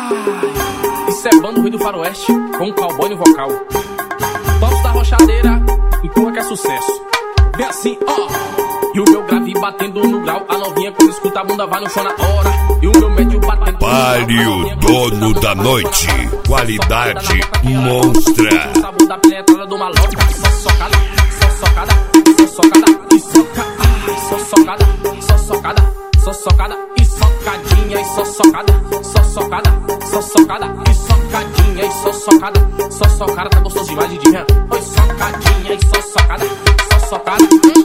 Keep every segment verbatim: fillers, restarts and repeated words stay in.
Isso é bando Rui do Faroeste com um cowboy no vocal. Tops da rochadeira, empurra que é sucesso. Vem assim, ó. E o meu grave batendo no grau, a novinha quando escuta a bunda vai no chão na hora. E o meu médio batendo Pare o dono da noite, qualidade monstra. O sabor da penetrada do maloca, só socada, só socada, só socada e soca. Ai, só socada, só socada, só socada e socadinha e só socada, só socada, só socada e socadinha e só socada, só socada, tá gostoso demais de dia. Oi, socadinha e só socada, só socada.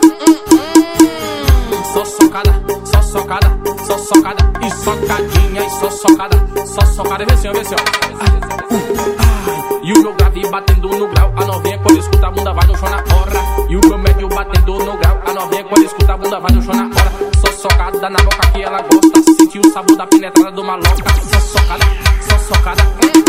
Só socada, só socada, só socada e socadinha e só socada, só socada. Vê assim, ó, vê assim, ó. Uh, ai. E o meu grave batendo no grau, a novinha quando escuta a bunda vai no chão na hora. E o meu médio batendo no grau, a novinha quando escuta a bunda vai no chão na hora. Só socada na boca que ela gosta, sente o sabor da penetrada do maloca. Só socada, só socada,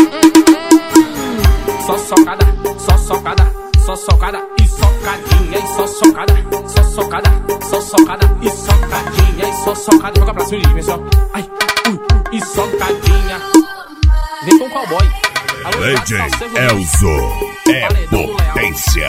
só socada, só socada, só socada e socadinha e só socada, só socada, só socada e socadinha e só socada. Joga pra cima de mim, pessoal. Ai, ui, e socadinha. Vem com o cowboy. D J Elzo é potência.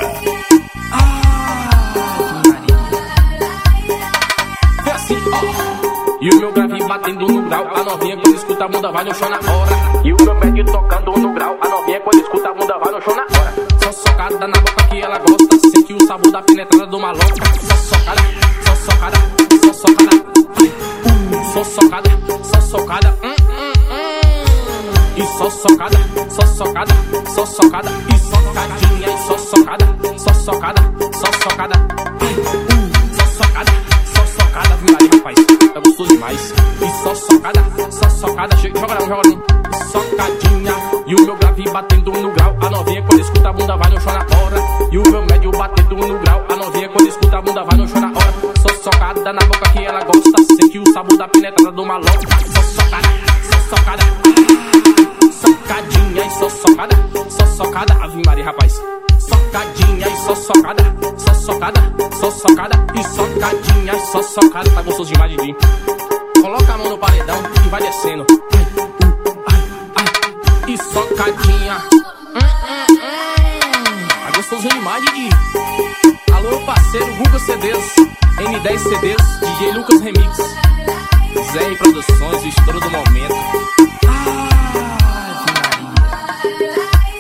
Vem assim, ó. E o meu grave batendo no grau, a novinha quando escuta a bunda vai no chão na hora. E o meu médio tocando no grau, a novinha quando escuta a bunda vai no chão na hora. Só socada na boca que ela gosta, sente o sabor da penetrada do maloca. Só socada, só socada, só socada, uh, só socada, só socada, hum, hum, hum. E só socada, só socada, só socada e socadinha e só socada, só socada, só socada, uh, só socada, só socada, viu ali, rapaz? Tá gostoso demais. E só socada, só socada, chega, joga não, joga não. Socadinha, e o meu grave batendo no grau, a novinha quando escuta a bunda vai no chão na hora. E o meu médio batendo no grau, a novinha quando escuta a bunda vai no chão na hora. Só socada na boca que ela gosta, sente o sabor da penetrada do maloca. Só socada, só socada, ah, socadinha e só socada, só socada, Ave Maria, rapaz. Socadinha e só socada, só socada, só socada e socadinha e só socada, tá gostoso demais de vir. Coloca a mão no paredão e vai descendo. E socadinha, hum, hum, hum. Tá gostoso demais, Didi. Alô, parceiro, Google C Ds, N dez C Ds, D J Lucas Remix, Zé R Produções, o estouro do momento. Ai,